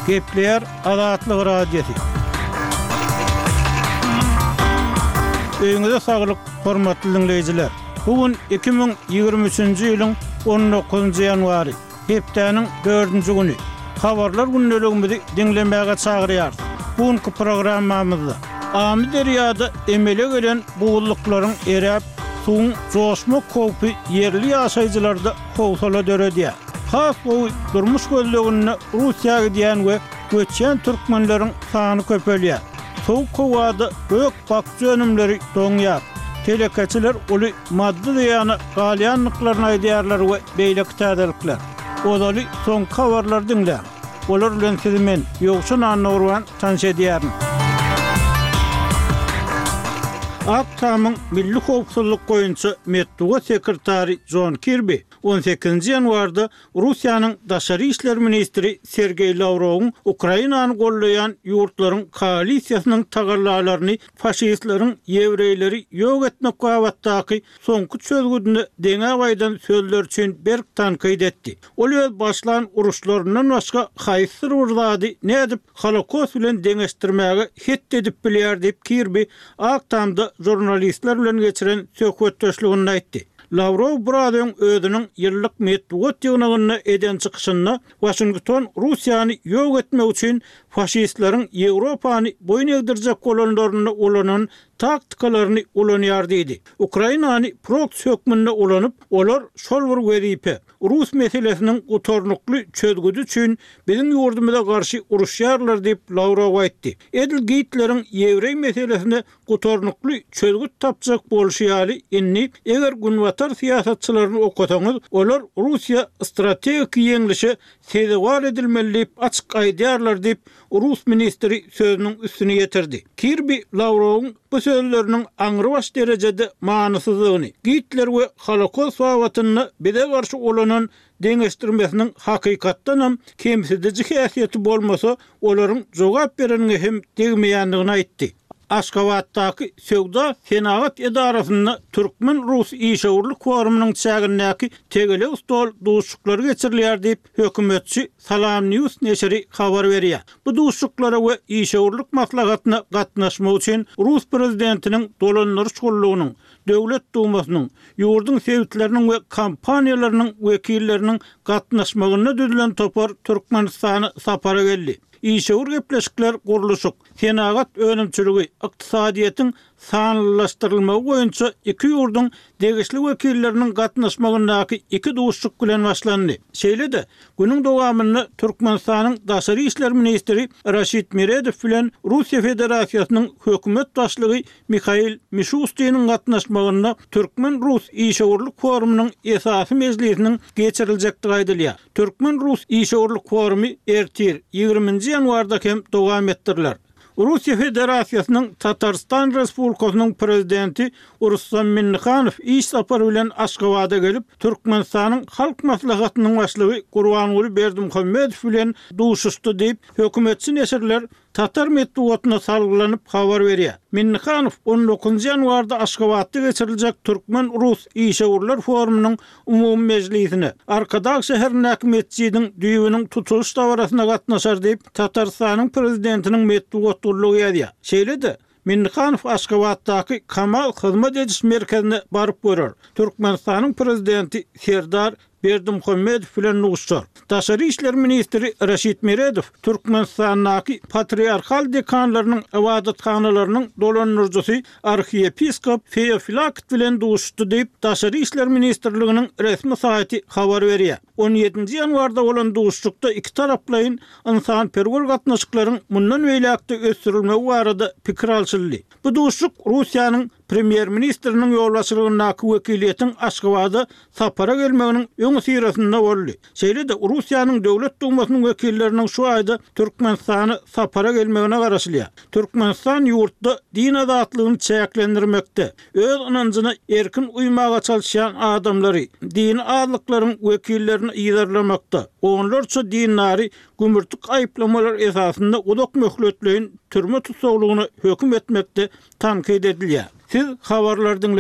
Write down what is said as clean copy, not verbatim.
Gepler Azatlyk Radiosu. Öňüňize saglyk, hormatly dinleýijiler. Bugün 2023-nji ýylyň 19-njy ýanwary, hepdeniň 4-nji güni. Habarlar günneligimizi dinlemäge çagyrýar. Bugünkü programmamyzda Amy derýada emele gelen buğullyklaryň eräp suň joşma köpü yerli ýaşaýjylarda howsala döredýär. Has bu durmuş gözlegine Russiýa gidýän we göçen türkmenleriň sany köpelýär. Soğuk kovada gök bakçı önümleri doňýar. Telekaçylar uly maddi ýany galyanlyklaryny aýdýarlar we beýlek täzelikler. Odaly soň habarlar dinle. Olar bilen sizi men Ýogşun Anawran tanış edýärim. Aktamyň Milli Howpsuzlyk goýunça Medduga sekretary John Kirby 18-nji ýanwarda Russiýanyň daşary işler ministri Sergey Lavrowyň Ukrainany gollayan ýurtlaryň koalisiýasynyň tagarlalaryny faşistlaryň ýewreýleri ýok etmek gabatdaky soňky çözgüdini deňe baýdan sözler üçin berk tanqid etdi. Ol öz başlan uruşlaryndan başga haýsy urzady nädip Holokost bilen deňeşdirmäge het edip bilýär diýip Kirby Aktamda jurnalistler bilen geçiren söhbetdeşligini aýtdy. Lavrov buradan özünün yıllık medduat ýygnagyny eden çykyşyna Washington Russiýany ýok etmek üçin faşistlaryň Ýewropany boyun egdirjek bolanlaryny ulanan taktikalarını ulanýar diýdi. Ukrainany proks hökmüne ulanyp, olar şol bir wezipe Rus meselesiniň gutornukly çözgüdi üçin biziň ýurdumyza garşy uruşýarlar diýip Lavrov aýtdy. Edil gitleriň ýewreý meselesine gutornukly çözgüt tapjak bolşy ýaly inni eger günwatar siýasatçylaryny okasaňyz, olar Russiýa strategik ýeňlişe sezewar edilmeli diýip açyk aýdýarlar diýip Rus ministri sözüniň üstüne ýetirdi. Kirby Lavrowyň bu sözlerinin aňrybaş derejede manysyzlygyny, gitler we Holokost wawatyny bize garşy olanan deňeşdirmesiniň hakykatdan hem kemsizdici häsiýeti bolmasa, olaryň jogap bereniňe hem degmeýändigini aýtdy. Aşgabatdaky Söwda Senagat edarasyna Türkmen-Rus işgörlük forumynyň çägindäki tegele stol duşuklary geçirilýär diýip hökümetçi Salam News neşri habar berýär. Bu duşuklara we işgörlük maslahatyna gatnaşmak üçin Rus prezidentiniň dolanlary şollugynyň, Döwlet Dumasynyň, ýurdun sewitleriniň we kampaniýalarynyň wekilleriniň gatnaşmagyna düzülen topar Türkmenistana sapara geldi. İşgör gepleşikler guruluşyk, senagat önümçüligi, ykdysadyýetin sanlylaşdyrylmagy boýunça iki ýurdun degişli wekilleriniň gatnaşmagyndaky iki duşuk bilen başlandy. Şeýle-de günüň dowamyny Türkmenistanyň daşary işler ministri Raşit Meredow bilen Russiýa Federasiýasynyň hökümet başlygy Mikhail Mishustin'in gatnaşmagyna Türkmen-Rus işgörlük forumynyň esasy mejlisiniň geçiriljekdigi aýdylýar. Türkmen-Rus işgörlük forumy ertir 20-nji ýanwarda hem dowam etdirilýär. Russiýa Federasiýasynyň Tatarstan Respublikasynyň prezidenti Ruslan Minnixanov iş sapary bilen Aşgabatda gelip Türkmenistanyň halk maslahatynyň başlygy Gurbanuly Berdimuhammedow bilen duşuşdy diýip hökümetçi neşirler Tatar medduatyna salgylanyp habar berýär. Minnixanov 19-njy ýanwarda Aşgabatda geçiriljek Türkmen-Rus işgörler forumynyň umumy mejlisine Arkadag şäheriniň häkimetçiliğiniň düýbüniň tutuluş dawrasyna gatnaşar diýip Tatarstanyň prezidentiniň medduatlygy ýazýar. Şeýle-de Minnixanov Aşgabatdaky Kamal hyzmat ediş merkezine baryp görür. Türkmenistanyň prezidenti Serdar Berdimuhammedow bilen nuşar. Daşary işler ministri Raşit Meredow Türkmenistanyň patriarkal dekanlarynyň ewadathanalarynyň dolanýarjysy arxiyepiskop Feofilakit bilen duşdy diýip Daşary işler ministrliginiň resmi saýty habar berýär. 17-nji ýanwarda bolan duşlukda iki taraplaryň insanperwer gatnaşyklaryň mundan beýlekde ösdürilmegi barada pikir alşyldy. Bu duşluk Russiýanyň premier ministriniň ýolbaşçylygyndaky wekiliýetiň Aşgabatda sapara gelmeginiň öňü sirasynda boldy. Şeýle-de Russiýanyň Döwlet Dumasynyň wekilleriniň şu aýda Türkmenistana sapara gelmegine garaşylýar. Türkmenistan ýurtda din azatlygyny çäklendirmekde, öz anancına erkin uymaga çalışan adamlary, din azatlyklaryň wekillerini ýerlemakda. Onlarça dinleri gümürtük aýplamalar esasında udak möhletleýin türme tutsaglygyny höküm etmekde tanqid edilýär. Siz habarlardan